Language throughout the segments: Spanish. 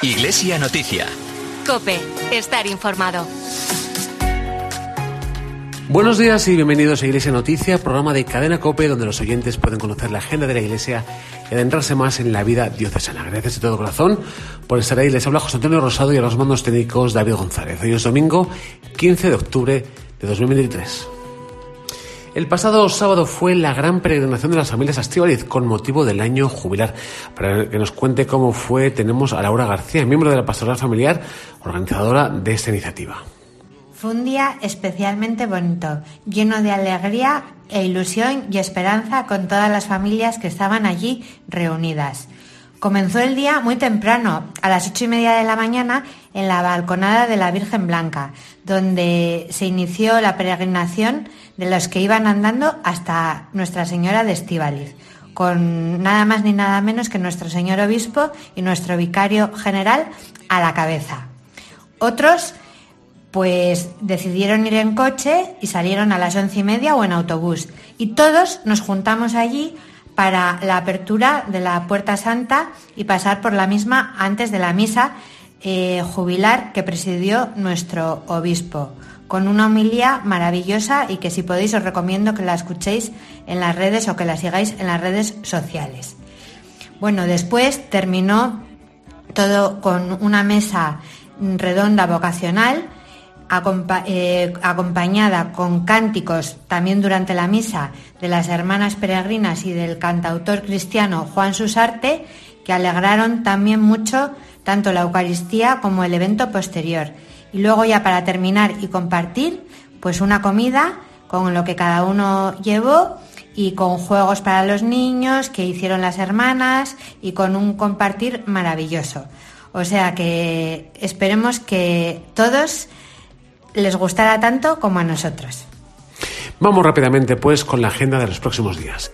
Iglesia Noticia. COPE. Estar informado. Buenos días y bienvenidos a Iglesia Noticia, programa de Cadena COPE donde los oyentes pueden conocer la agenda de la Iglesia y adentrarse más en la vida diocesana. Gracias de todo corazón por estar ahí. Les habla José Antonio Rosado y a los mandos técnicos David González. Hoy es domingo 15 de octubre de 2023. El pasado sábado fue la gran peregrinación de las familias a Estíbaliz con motivo del año jubilar. Para que nos cuente cómo fue, tenemos a Laura García, miembro de la Pastoral Familiar, organizadora de esta iniciativa. Fue un día especialmente bonito, lleno de alegría e ilusión y esperanza con todas las familias que estaban allí reunidas. Comenzó el día muy temprano, a las 8:30 de la mañana, en la balconada de la Virgen Blanca, donde se inició la peregrinación de los que iban andando hasta Nuestra Señora de Estíbaliz, con nada más ni nada menos que nuestro señor obispo y nuestro vicario general a la cabeza. Otros pues decidieron ir en coche y salieron a las 11:30 o en autobús. Y todos nos juntamos allí para la apertura de la Puerta Santa y pasar por la misma antes de la misa jubilar que presidió nuestro obispo, con una homilía maravillosa y que si podéis os recomiendo que la escuchéis en las redes o que la sigáis en las redes sociales. Bueno, después terminó todo con una mesa redonda vocacional, acompañada con cánticos también durante la misa de las hermanas peregrinas y del cantautor cristiano Juan Susarte, que alegraron también mucho tanto la Eucaristía como el evento posterior. Y luego ya para terminar y compartir, pues una comida con lo que cada uno llevó y con juegos para los niños que hicieron las hermanas y con un compartir maravilloso. O sea que esperemos que todos les gustará tanto como a nosotros. Vamos rápidamente pues con la agenda de los próximos días.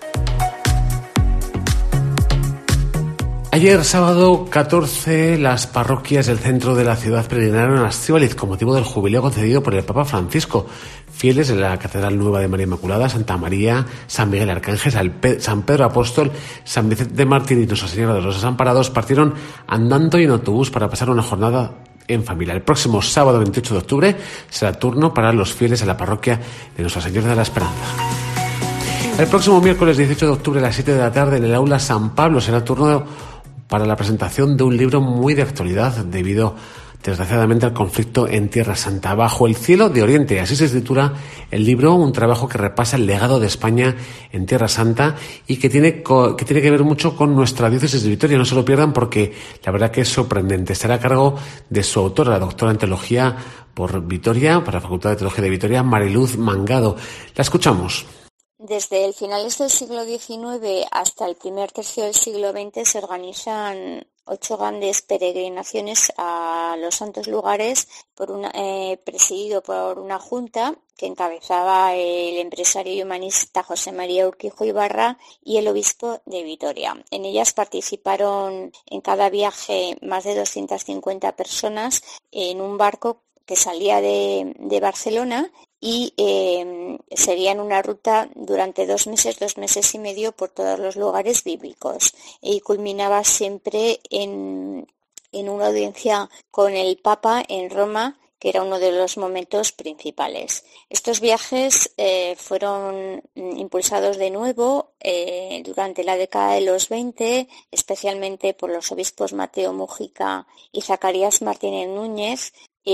Ayer, sábado 14, las parroquias del centro de la ciudad peregrinaron a Estíbaliz con motivo del jubileo concedido por el Papa Francisco. Fieles de la Catedral Nueva de María Inmaculada, Santa María, San Miguel Arcángel, San Pedro Apóstol, San Vicente de Mártir y Nuestra Señora de los Desamparados partieron andando y en autobús para pasar una jornada en familia. El próximo sábado 28 de octubre será turno para los fieles de la parroquia de Nuestra Señora de la Esperanza. El próximo miércoles 18 de octubre a las 7 de la tarde en el aula San Pablo será turno para la presentación de un libro muy de actualidad debido, desgraciadamente, al conflicto en Tierra Santa. Bajo el cielo de Oriente, así se titula el libro, un trabajo que repasa el legado de España en Tierra Santa y que tiene que ver mucho con nuestra diócesis de Vitoria. No se lo pierdan porque la verdad que es sorprendente. Estará a cargo de su autora, la doctora en Teología por la Facultad de Teología de Vitoria, Mariluz Mangado. La escuchamos. Desde finales del siglo XIX hasta el primer tercio del siglo XX se organizan 8 grandes peregrinaciones a los santos lugares presidido por una junta que encabezaba el empresario y humanista José María Urquijo Ibarra y el obispo de Vitoria. En ellas participaron en cada viaje más de 250 personas en un barco que salía de Barcelona y seguían una ruta durante 2 meses y medio por todos los lugares bíblicos y culminaba siempre en una audiencia con el Papa en Roma, que era uno de los momentos principales. Estos viajes fueron impulsados de nuevo durante la década de los 20, especialmente por los obispos Mateo Mújica y Zacarías Martínez Núñez,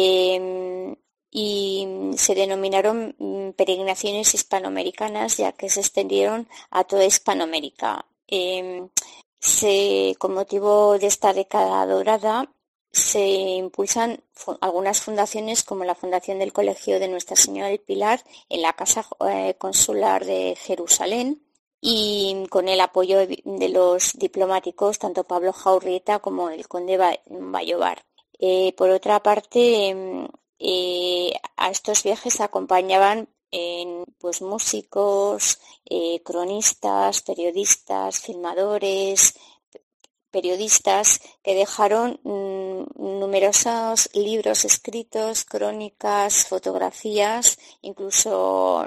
y se denominaron peregrinaciones hispanoamericanas, ya que se extendieron a toda Hispanoamérica. Con motivo de esta década dorada, se impulsan algunas fundaciones como la Fundación del Colegio de Nuestra Señora del Pilar en la Casa Consular de Jerusalén, y con el apoyo de los diplomáticos, tanto Pablo Jaurrieta como el conde Bayobar. Por otra parte, a estos viajes acompañaban pues músicos, cronistas, periodistas, filmadores, periodistas que dejaron numerosos libros escritos, crónicas, fotografías, incluso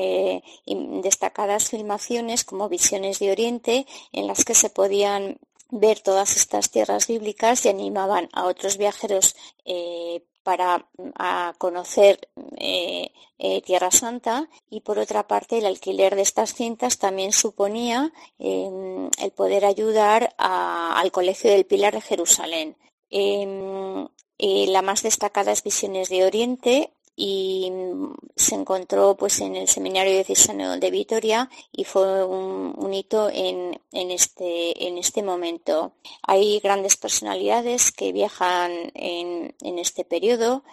destacadas filmaciones como Visiones de Oriente, en las que se podían ver todas estas tierras bíblicas y animaban a otros viajeros para conocer Tierra Santa, y por otra parte el alquiler de estas cintas también suponía el poder ayudar al Colegio del Pilar de Jerusalén. La más destacada es Visiones de Oriente, y se encontró pues en el Seminario Diocesano de Vitoria, y fue un hito en este momento. Hay grandes personalidades que viajan en este periodo,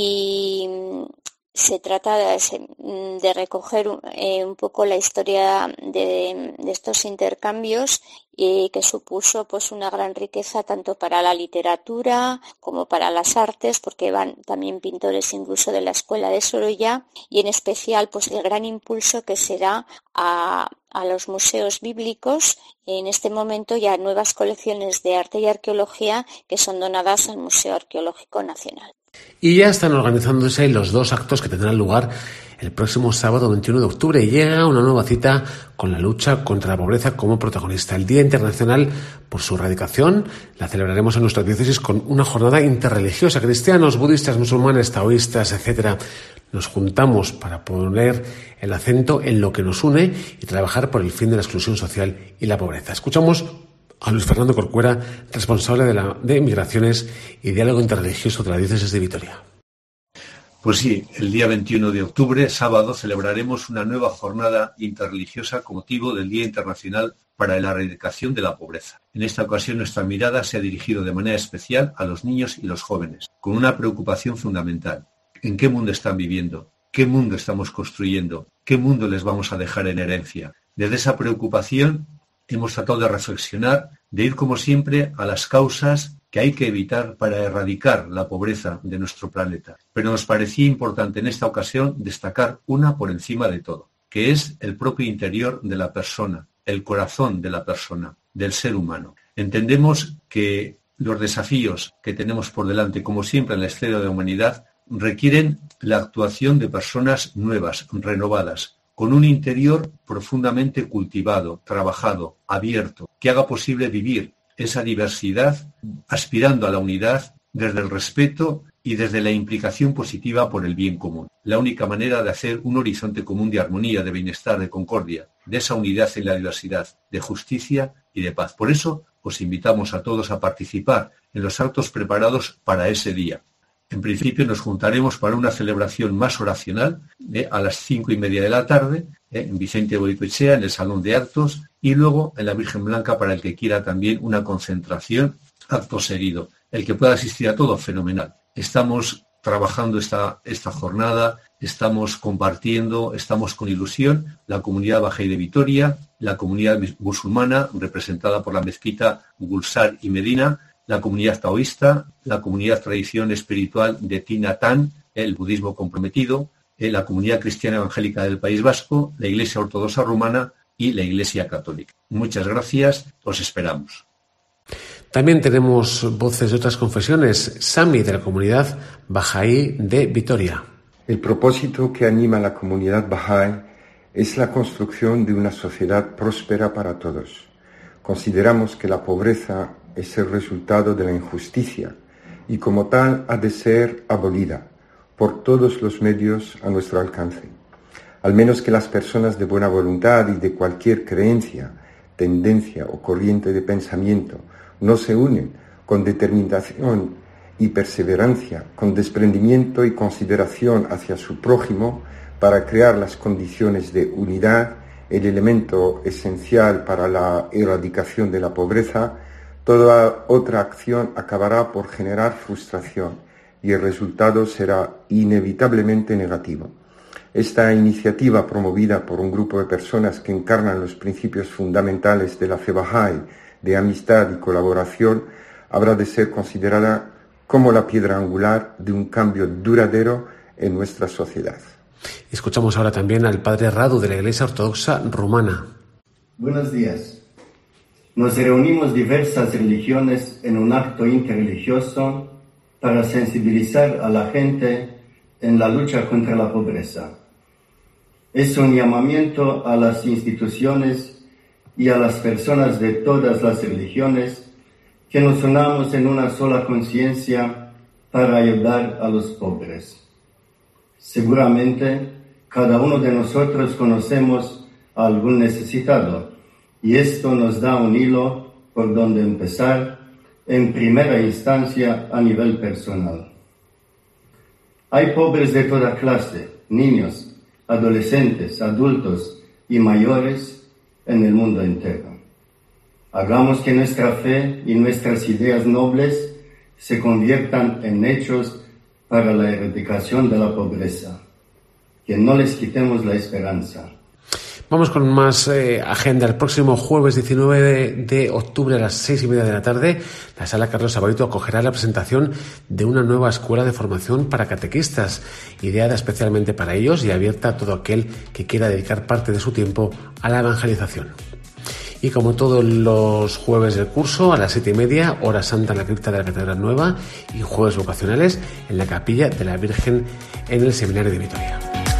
y se trata de recoger un poco la historia de estos intercambios, que supuso pues una gran riqueza tanto para la literatura como para las artes, porque van también pintores incluso de la Escuela de Sorolla, y en especial pues el gran impulso que se da a los museos bíblicos en este momento, y a nuevas colecciones de arte y arqueología que son donadas al Museo Arqueológico Nacional. Y ya están organizándose los 2 actos que tendrán lugar el próximo sábado 21 de octubre. Y llega una nueva cita con la lucha contra la pobreza como protagonista. El Día Internacional por su erradicación la celebraremos en nuestra diócesis con una jornada interreligiosa. Cristianos, budistas, musulmanes, taoístas, etc. Nos juntamos para poner el acento en lo que nos une y trabajar por el fin de la exclusión social y la pobreza. Escuchamos a Luis Fernando Corcuera, responsable de Migraciones y Diálogo Interreligioso de la Diócesis de Vitoria. Pues sí, el día 21 de octubre, sábado, celebraremos una nueva jornada interreligiosa con motivo del Día Internacional para la Erradicación de la Pobreza. En esta ocasión nuestra mirada se ha dirigido de manera especial a los niños y los jóvenes, con una preocupación fundamental. ¿En qué mundo están viviendo? ¿Qué mundo estamos construyendo? ¿Qué mundo les vamos a dejar en herencia? Desde esa preocupación hemos tratado de reflexionar, de ir como siempre a las causas que hay que evitar para erradicar la pobreza de nuestro planeta. Pero nos parecía importante en esta ocasión destacar una por encima de todo, que es el propio interior de la persona, el corazón de la persona, del ser humano. Entendemos que los desafíos que tenemos por delante, como siempre en la historia de la humanidad, requieren la actuación de personas nuevas, renovadas, con un interior profundamente cultivado, trabajado, abierto, que haga posible vivir esa diversidad aspirando a la unidad desde el respeto y desde la implicación positiva por el bien común. La única manera de hacer un horizonte común de armonía, de bienestar, de concordia, de esa unidad en la diversidad, de justicia y de paz. Por eso os invitamos a todos a participar en los actos preparados para ese día. En principio nos juntaremos para una celebración más oracional a las 5:30 de la tarde en Vicente Goicoechea, en el Salón de Actos, y luego en la Virgen Blanca para el que quiera también una concentración acto seguido. El que pueda asistir a todo, fenomenal. Estamos trabajando esta jornada, estamos compartiendo, estamos con ilusión la comunidad bahaí de Vitoria, la comunidad musulmana representada por la mezquita Gulsar y Medina, la comunidad taoísta, la comunidad tradición espiritual de Tinatán, el budismo comprometido, la comunidad cristiana evangélica del País Vasco, la Iglesia Ortodoxa Rumana y la Iglesia Católica. Muchas gracias, os esperamos. También tenemos voces de otras confesiones. Sami, de la comunidad bahaí de Vitoria. El propósito que anima a la comunidad bahaí es la construcción de una sociedad próspera para todos. Consideramos que la pobreza es el resultado de la injusticia y como tal ha de ser abolida por todos los medios a nuestro alcance. Al menos que las personas de buena voluntad y de cualquier creencia, tendencia o corriente de pensamiento no se unen con determinación y perseverancia, con desprendimiento y consideración hacia su prójimo para crear las condiciones de unidad, el elemento esencial para la erradicación de la pobreza, toda otra acción acabará por generar frustración y el resultado será inevitablemente negativo. Esta iniciativa, promovida por un grupo de personas que encarnan los principios fundamentales de la fe bahá'í, de amistad y colaboración, habrá de ser considerada como la piedra angular de un cambio duradero en nuestra sociedad. Escuchamos ahora también al padre Radu, de la Iglesia Ortodoxa Rumana. Buenos días. Nos reunimos diversas religiones en un acto interreligioso para sensibilizar a la gente en la lucha contra la pobreza. Es un llamamiento a las instituciones y a las personas de todas las religiones que nos unamos en una sola conciencia para ayudar a los pobres. Seguramente cada uno de nosotros conocemos a algún necesitado y esto nos da un hilo por donde empezar en primera instancia a nivel personal. Hay pobres de toda clase, niños, adolescentes, adultos y mayores en el mundo entero. Hagamos que nuestra fe y nuestras ideas nobles se conviertan en hechos para la erradicación de la pobreza. Que no les quitemos la esperanza. Vamos con más agenda. El próximo jueves 19 de octubre a las 6:30 de la tarde, la Sala Carlos Sabaito acogerá la presentación de una nueva escuela de formación para catequistas, ideada especialmente para ellos y abierta a todo aquel que quiera dedicar parte de su tiempo a la evangelización. Y como todos los jueves del curso, a las 7:30, hora santa en la cripta de la Catedral Nueva, y jueves vocacionales en la Capilla de la Virgen en el Seminario de Vitoria.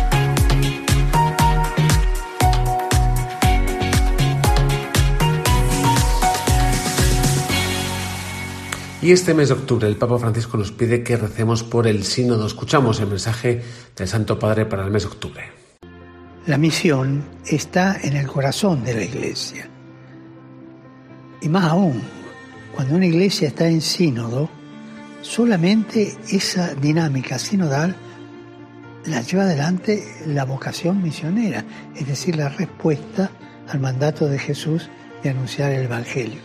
Y este mes de octubre el Papa Francisco nos pide que recemos por el sínodo. Escuchamos el mensaje del Santo Padre para el mes de octubre. La misión está en el corazón de la Iglesia. Y más aún, cuando una Iglesia está en sínodo, solamente esa dinámica sinodal la lleva adelante la vocación misionera, es decir, la respuesta al mandato de Jesús de anunciar el Evangelio.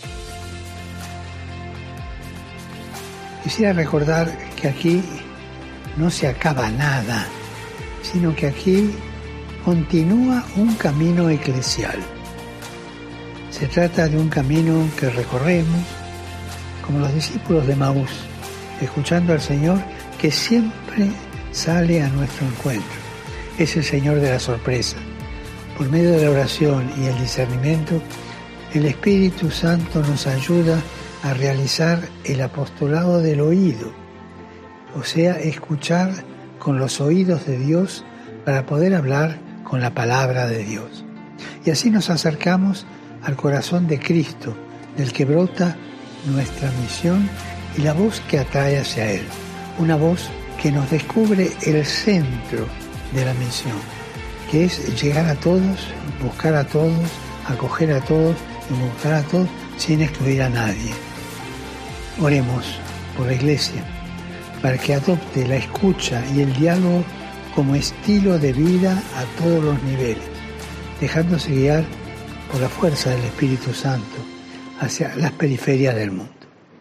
Quisiera recordar que aquí no se acaba nada, sino que aquí continúa un camino eclesial. Se trata de un camino que recorremos como los discípulos de Maús, escuchando al Señor que siempre sale a nuestro encuentro. Es el Señor de la sorpresa. Por medio de la oración y el discernimiento, el Espíritu Santo nos ayuda a realizar el apostolado del oído, o sea, escuchar con los oídos de Dios para poder hablar con la palabra de Dios. Y así nos acercamos al corazón de Cristo, del que brota nuestra misión y la voz que atrae hacia Él, una voz que nos descubre el centro de la misión, que es llegar a todos, buscar a todos, acoger a todos y buscar a todos sin excluir a nadie. Oremos por la Iglesia, para que adopte la escucha y el diálogo como estilo de vida a todos los niveles, dejándose guiar por la fuerza del Espíritu Santo hacia las periferias del mundo.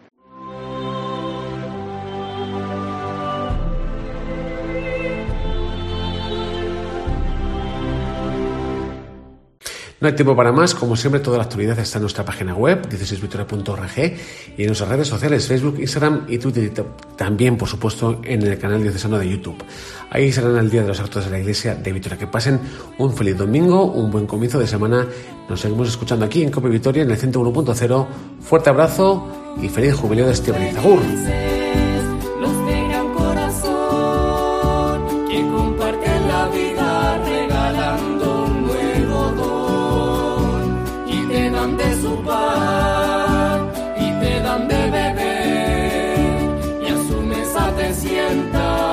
No hay tiempo para más, como siempre toda la actualidad está en nuestra página web, 16vitoria.org, y en nuestras redes sociales, Facebook, Instagram y Twitter, y también, por supuesto, en el canal diocesano de YouTube. Ahí serán al día de los actos de la Iglesia de Vitoria. Que pasen un feliz domingo, un buen comienzo de semana. Nos seguimos escuchando aquí en COPE Vitoria, en el 101.0. Fuerte abrazo y feliz jubileo de Estíbaliz. ¡Agur! De su pan y te dan de beber y a su mesa te sientas.